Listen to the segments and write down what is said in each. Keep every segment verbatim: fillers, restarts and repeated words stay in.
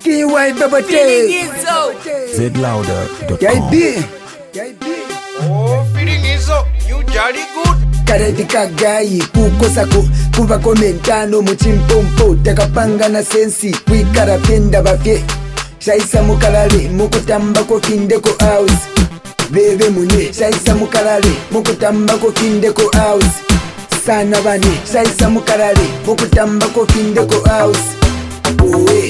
King White Baba Zed Louder dot K com. B Oh, feeling is up, you jolly good. Karetika gayi kukosako kuva komentano muchimpompo takapanga na sensi kwikara penda bafye shaisa mukalale mukutambako kindeko house bebe mune shaisa mukalale mukutambako kindeko house sana bane shaisa mukalale mukutambako kindeko house owe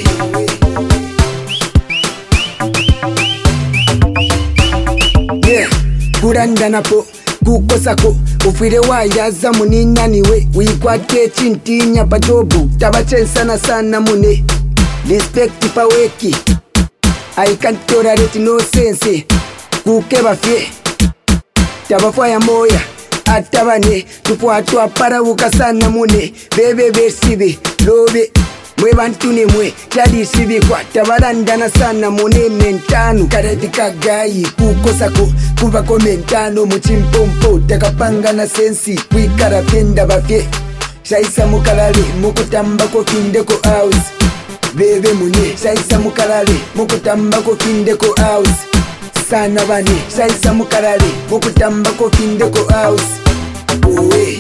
yeah kuranda napo kukosako ufire wayaza muninaniwe wikwate chintinya patobu tabachensana sana mune respect paweki I can't tolerate no sense kuke bafye tabafaya moya atabane tupwatwa parawuka sana mune bebe besibe lobe mwe bantu ni mwe jadi sibikwa tabarandana sana mune mentano karetika gayi kukosako kuva komentano muchimpompo takapanga na sensi kwikara penda bafye shaisa mukalale mukutambako kindeko house bebe mune shaisa mukalale mukutambako kindeko house sana bane shaisa mukalale mukutambako kindeko house owe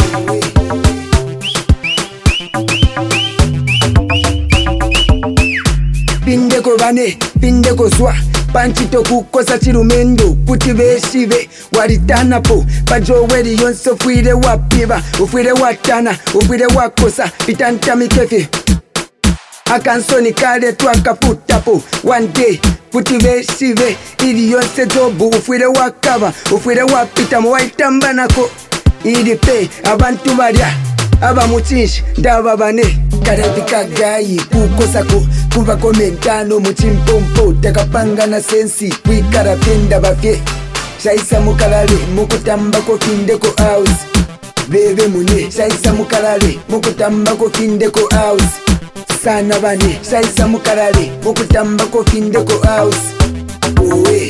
pindeko bane pindeko swa panchito kukosa chirumendo kuti beshive waritanapo pajoweri yonse ufwire wapiba ufwire watana ufwire wakosa pitantamikefe akansoni kale twakafutapo one day kuti beshive ili yonse jobu ufwire wakaba ufwire wapita muwaitambanako ili pe abantu barya aba muchinshi ndaba bane karetika gayi kukosako kuva komentano muchimpompo takapanga na sensi kwikara penda bafye shaisa mukalale mukutambako kindeko house bebe mune shaisa mukalale mukutambako kindeko house sana bane shaisa mukalale mukutambako kindeko house owe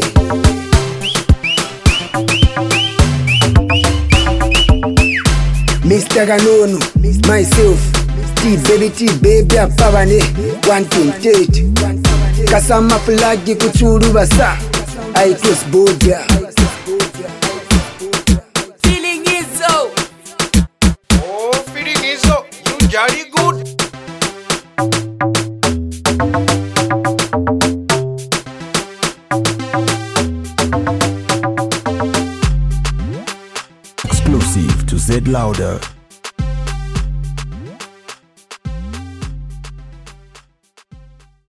Mister Ganono, myself, T-baby, T-baby, apavane, one twenty-eight Kasama flagi kuchuru basa, I close border. Feeling is so. Oh, feeling is up, you jolly good. Exclusive to Zed Louder